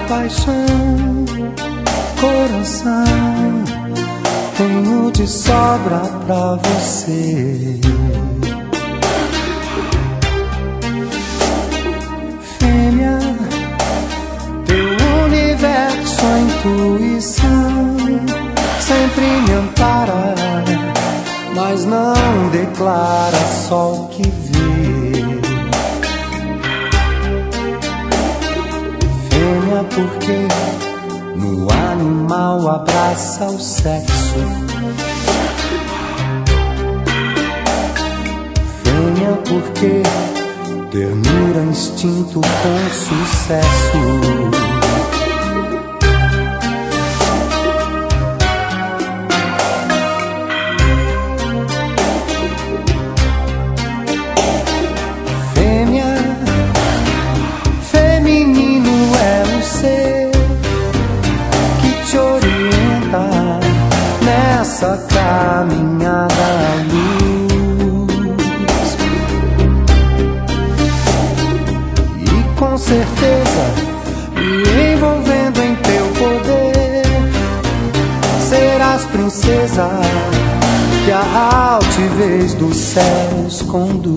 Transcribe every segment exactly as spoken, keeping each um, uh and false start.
paixão, coração, tenho de sobra pra você. Fêmea, teu universo, a intuição sempre me ampara, mas não declara só o que vê. Fêmea, porque no animal abraça o sexo. Fêmea, porque ternura, instinto com sucesso. Essa caminhada à luz, e com certeza me envolvendo em teu poder, serás princesa que a altivez dos céus conduz.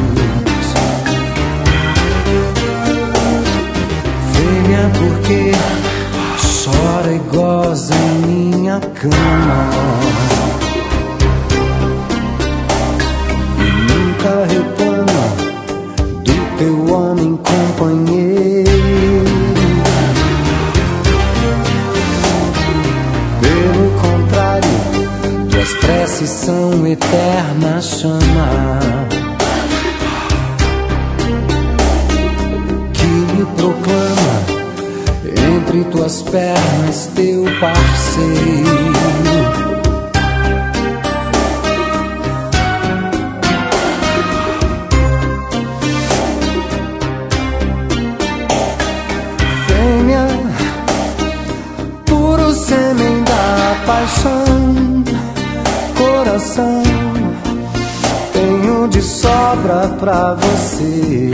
Fêmea, porque chora e goza em minha cama e nunca reclama do teu homem companheiro. Pelo contrário, tuas preces são eterna chama que me proclama entre tuas pernas teu parceiro. Fêmea, puro sêmen da paixão, coração, tenho de sobra pra você.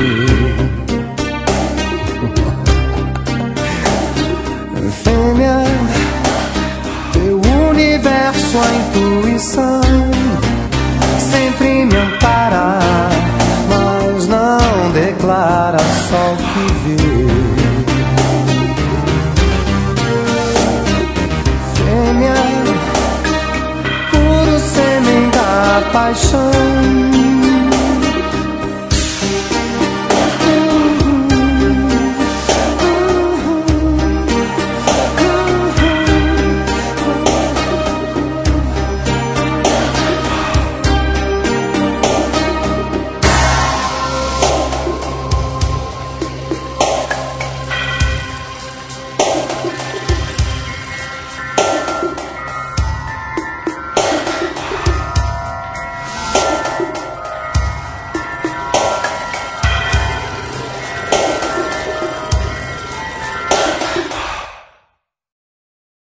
Fêmea, teu universo, a intuição sempre me ampara, mas não declara só o que vê. Fêmea, puro sêmen da paixão,